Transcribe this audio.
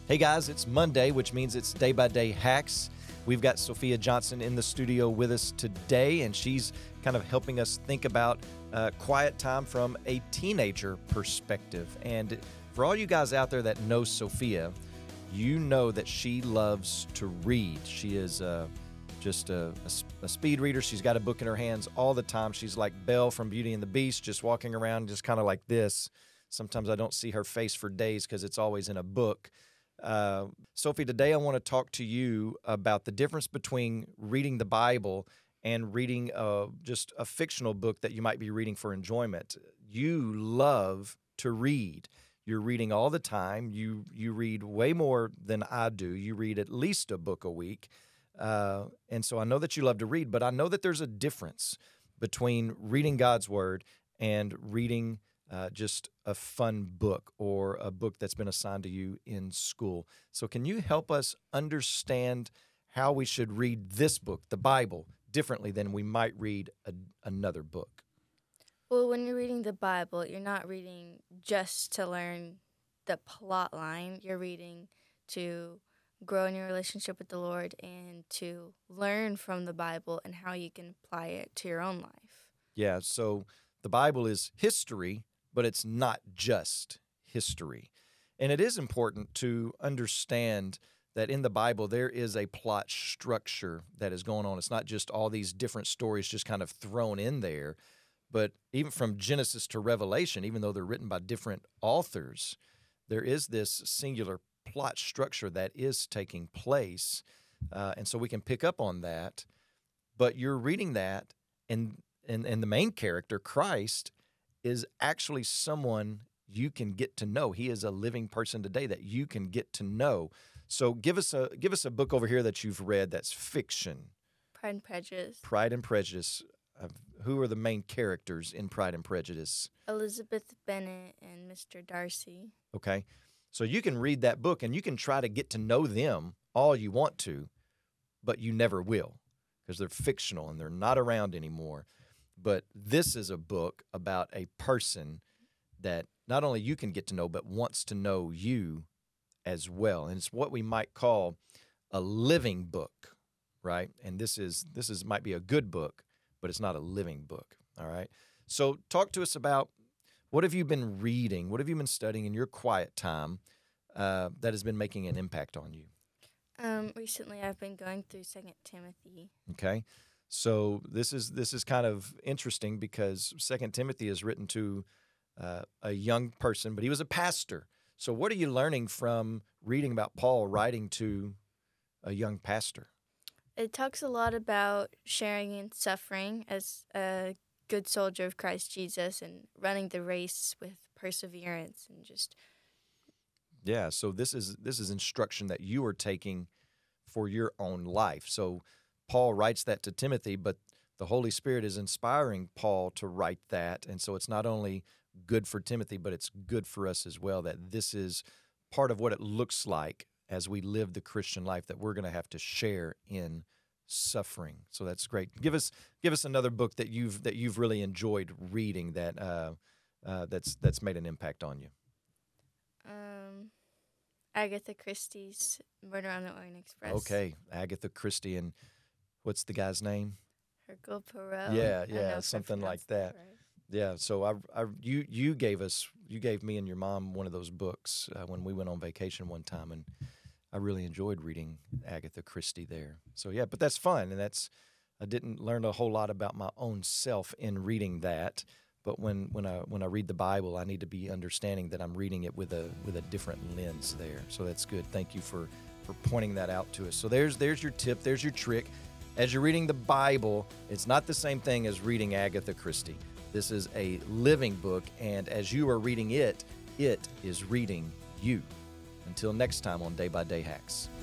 Hey guys, it's Monday, which means it's Day by Day Hacks. We've got Sophia Johnson in the studio with us today, and she's kind of helping us think about quiet time from a teenager perspective. And for all you guys out there that know Sophia, you know that she loves to read. She is just a speed reader. She's got a book in her hands all the time. She's like Belle from Beauty and the Beast, just walking around just kind of like this. Sometimes I don't see her face for days because it's always in a book. Sophie, today I want to talk to you about the difference between reading the Bible and reading just a fictional book that you might be reading for enjoyment. You love to read. You're reading all the time. You read way more than I do. You read at least a book a week. And so I know that you love to read, but I know that there's a difference between reading God's Word and reading just a fun book or a book that's been assigned to you in school. So can you help us understand how we should read this book, the Bible, differently than we might read another book? Well, when you're reading the Bible, you're not reading just to learn the plot line. You're reading to grow in your relationship with the Lord and to learn from the Bible and how you can apply it to your own life. Yeah, so the Bible is history, but it's not just history. And it is important to understand that in the Bible, there is a plot structure that is going on. It's not just all these different stories just kind of thrown in there, but even from Genesis to Revelation, even though they're written by different authors, there is this singular plot structure that is taking place. And so we can pick up on that. But you're reading that, and the main character, Christ, is actually someone you can get to know. He is a living person today that you can get to know. So give us a book over here that you've read that's fiction. Pride and Prejudice. Pride and Prejudice. Who are the main characters in Pride and Prejudice? Elizabeth Bennet and Mr. Darcy. Okay. So you can read that book and you can try to get to know them all you want to, but you never will because they're fictional and they're not around anymore. But this is a book about a person that not only you can get to know, but wants to know you as well. And it's what we might call a living book, right? And this might be a good book, but it's not a living book, all right? So talk to us about what have you been reading? What have you been studying in your quiet time that has been making an impact on you? Recently I've been going through 2 Timothy. Okay. So this is kind of interesting because 2 Timothy is written to a young person, but he was a pastor. So what are you learning from reading about Paul writing to a young pastor? It talks a lot about sharing in suffering as a good soldier of Christ Jesus and running the race with perseverance and just... Yeah, so this is instruction that you are taking for your own life. So Paul writes that to Timothy, but the Holy Spirit is inspiring Paul to write that. And so it's not only good for Timothy, but it's good for us as well, that this is part of what it looks like as we live the Christian life, that we're going to have to share in suffering. So that's great. Give us another book that you've really enjoyed reading that's made an impact on you. Agatha Christie's Murder on the Orient Express. Okay, Agatha Christie, and what's the guy's name? Hercule Poirot. Yeah, something like that. Right. Yeah, so you gave me and your mom one of those books when we went on vacation one time, and I really enjoyed reading Agatha Christie there. So yeah, but that's fun, and I didn't learn a whole lot about my own self in reading that. But when I read the Bible, I need to be understanding that I'm reading it with a different lens there. So that's good. Thank you for pointing that out to us. So there's your tip, there's your trick. As you're reading the Bible, it's not the same thing as reading Agatha Christie. This is a living book, and as you are reading it, it is reading you. Until next time on Day by Day Hacks.